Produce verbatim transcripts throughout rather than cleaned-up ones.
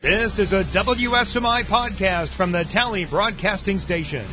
This is a W S M I podcast from the Tally Broadcasting Station.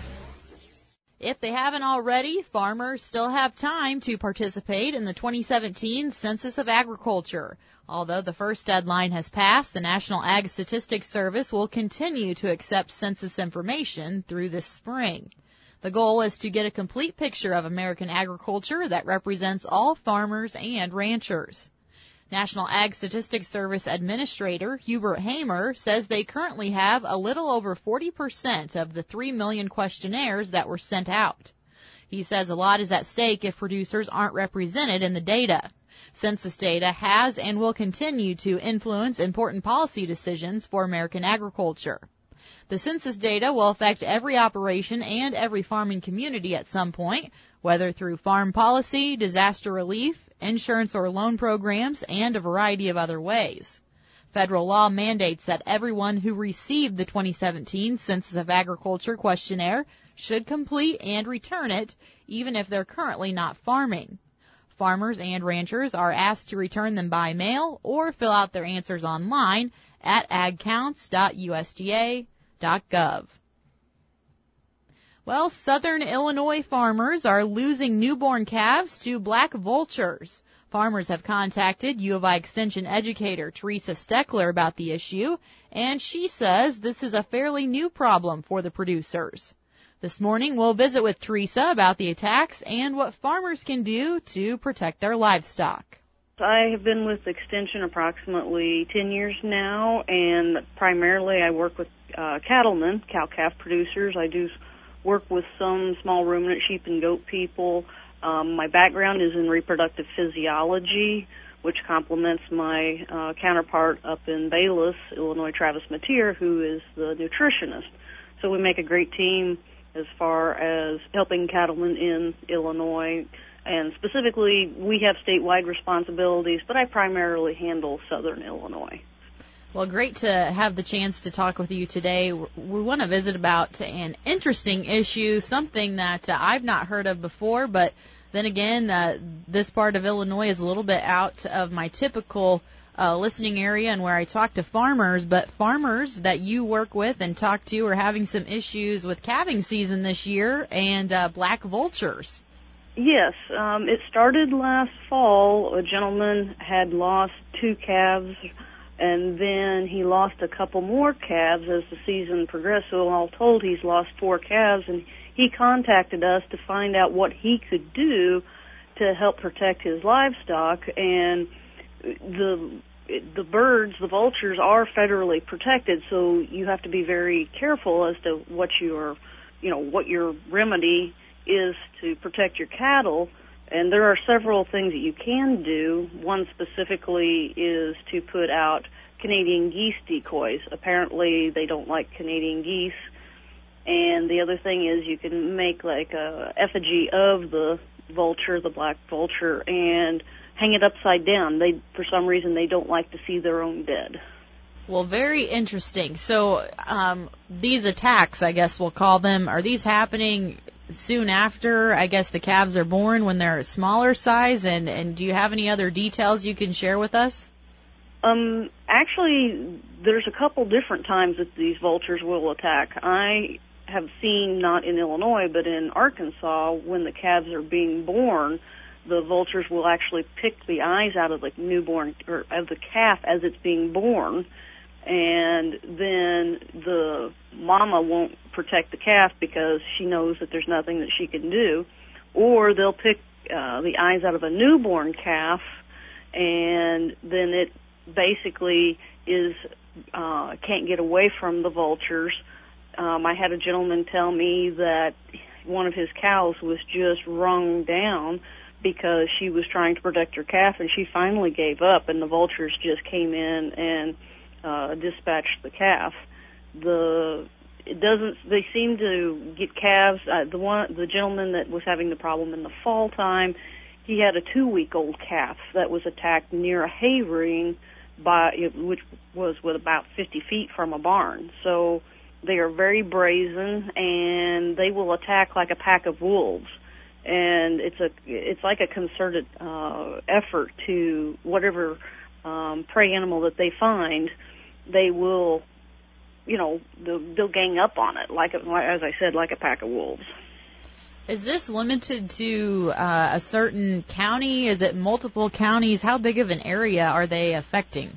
If they haven't already, farmers still have time to participate in the twenty seventeen Census of Agriculture. Although the first deadline has passed, the National Ag Statistics Service will continue to accept census information through this spring. The goal is to get a complete picture of American agriculture that represents all farmers and ranchers. National Ag Statistics Service Administrator Hubert Hamer says they currently have a little over forty percent of the three million questionnaires that were sent out. He says a lot is at stake if producers aren't represented in the data. Census data has and will continue to influence important policy decisions for American agriculture. The census data will affect every operation and every farming community at some point, whether through farm policy, disaster relief, insurance or loan programs, and a variety of other ways. Federal law mandates that everyone who received the twenty seventeen Census of Agriculture questionnaire should complete and return it, even if they're currently not farming. Farmers and ranchers are asked to return them by mail or fill out their answers online at ag counts dot U S D A dot gov. Well, southern Illinois farmers are losing newborn calves to black vultures. Farmers have contacted U of I Extension educator Teresa Steckler about the issue, and she says this is a fairly new problem for the producers. This morning, we'll visit with Teresa about the attacks and what farmers can do to protect their livestock. I have been with Extension approximately ten years now, and primarily I work with uh, cattlemen, cow-calf producers. I do work with some small ruminant sheep and goat people. Um, my background is in reproductive physiology, which complements my uh, counterpart up in Bayless, Illinois, Travis Mateer, who is the nutritionist. So we make a great team as far as helping cattlemen in Illinois. And specifically, we have statewide responsibilities, but I primarily handle southern Illinois. Well, great to have the chance to talk with you today. We want to visit about an interesting issue, something that uh, I've not heard of before, but then again, uh, this part of Illinois is a little bit out of my typical uh, listening area and where I talk to farmers, but farmers that you work with and talk to are having some issues with calving season this year and uh, black vultures. Yes, um, it started last fall. A gentleman had lost two calves, and then he lost a couple more calves as the season progressed. So all told, he's lost four calves, and he contacted us to find out what he could do to help protect his livestock. And the the birds, the vultures, are federally protected, so you have to be very careful as to what your, you know, what your remedy is to protect your cattle. And there are several things that you can do. One specifically is to put out Canadian geese decoys. Apparently they don't like Canadian geese. And the other thing is you can make like a effigy of the vulture, the black vulture, and hang it upside down. They, for some reason, they don't like to see their own dead. Well, very interesting. So um, these attacks, I guess we'll call them, are these happening soon after, I guess, the calves are born when they're a smaller size? And, and do you have any other details you can share with us? Um, actually, there's a couple different times that these vultures will attack. I have seen, not in Illinois, but in Arkansas, when the calves are being born, the vultures will actually pick the eyes out of the newborn, or of the calf as it's being born, and then the mama won't protect the calf because she knows that there's nothing that she can do. Or they'll pick uh, the eyes out of a newborn calf, and then it basically is uh, can't get away from the vultures. Um, I had a gentleman tell me that one of his cows was just wrung down because she was trying to protect her calf, and she finally gave up, and the vultures just came in and uh, dispatched the calf. The it doesn't. They seem to get calves. Uh, the one, the gentleman that was having the problem in the fall time, he had a two-week-old calf that was attacked near a hay ring, by which was with about fifty feet from a barn. So they are very brazen, and they will attack like a pack of wolves. And it's a it's like a concerted uh, effort to whatever um, prey animal that they find. they will, you know, they'll, they'll gang up on it, like, as I said, like a pack of wolves. Is this limited to uh, a certain county? Is it multiple counties? How big of an area are they affecting?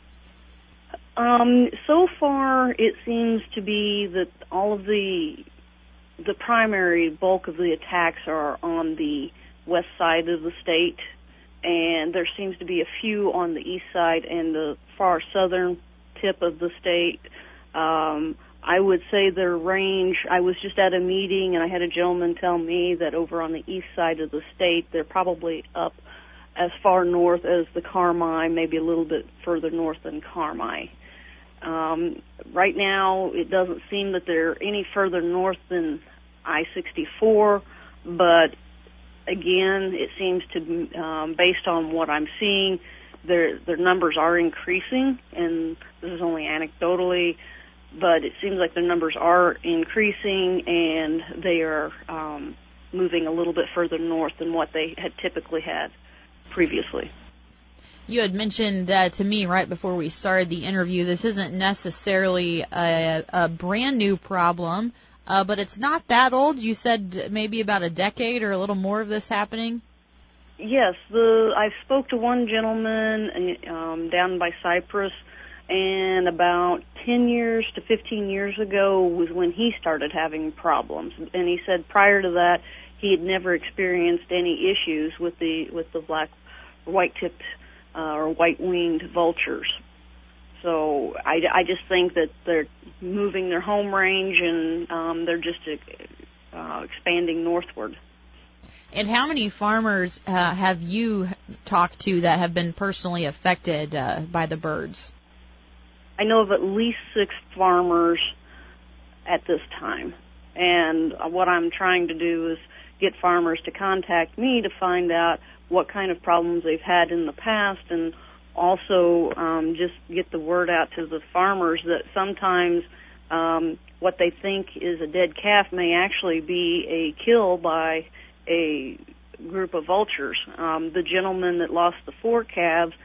Um, so far, it seems to be that all of the the primary bulk of the attacks are on the west side of the state, and there seems to be a few on the east side and the far southern tip of the state. Um, I would say their range, I was just at a meeting and I had a gentleman tell me that over on the east side of the state, they're probably up as far north as the Carmi, maybe a little bit further north than Carmi. Um, right now, it doesn't seem that they're any further north than I sixty-four, but again, it seems to, um, based on what I'm seeing, their their numbers are increasing, and this is only anecdotally, but it seems like their numbers are increasing, and they are um, moving a little bit further north than what they had typically had previously. You had mentioned uh, to me right before we started the interview, this isn't necessarily a, a brand new problem, uh, but it's not that old. You said maybe about a decade or a little more of this happening? Yes, the I spoke to one gentleman um, down by Cypress, and about ten years to fifteen years ago was when he started having problems. And he said prior to that, he had never experienced any issues with the with the black, white-tipped uh, or white-winged vultures. So I, I just think that they're moving their home range, and um, they're just uh, expanding northward. And how many farmers uh, have you talked to that have been personally affected uh, by the birds? I know of at least six farmers at this time. And what I'm trying to do is get farmers to contact me to find out what kind of problems they've had in the past, and also um, just get the word out to the farmers that sometimes um, what they think is a dead calf may actually be a kill by a group of vultures. Um, the gentleman that lost the four calves,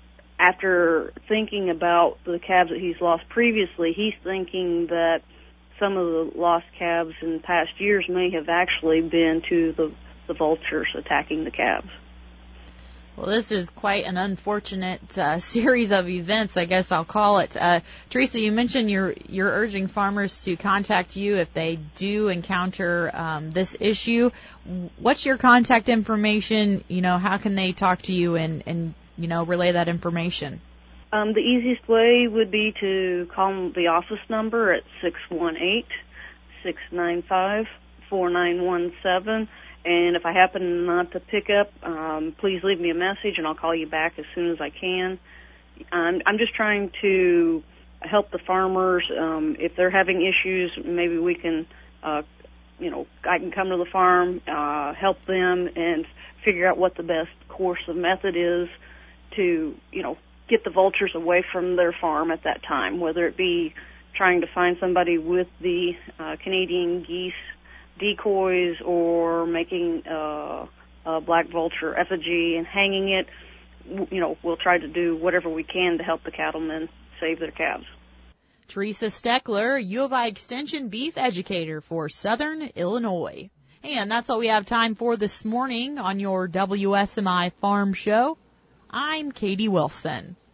after thinking about the calves that he's lost previously, he's thinking that some of the lost calves in past years may have actually been to the, the vultures attacking the calves. Well, this is quite an unfortunate uh, series of events, I guess I'll call it. Uh, Teresa, you mentioned you're, you're urging farmers to contact you if they do encounter um, this issue. What's your contact information? You know, how can they talk to you and, and you know, relay that information? Um, the easiest way would be to call the office number at six one eight, six nine five, four nine one seven. And if I happen not to pick up, um, please leave me a message, and I'll call you back as soon as I can. I'm, I'm just trying to help the farmers. Um, if they're having issues, maybe we can, uh, you know, I can come to the farm, uh, help them, and figure out what the best course of method is to, you know, get the vultures away from their farm at that time, whether it be trying to find somebody with the uh, Canadian geese decoys or making uh, a black vulture effigy and hanging it. You know, we'll try to do whatever we can to help the cattlemen save their calves. Teresa Steckler, U of I Extension beef educator for Southern Illinois. And that's all we have time for this morning on your W S M I Farm Show. I'm Katie Wilson.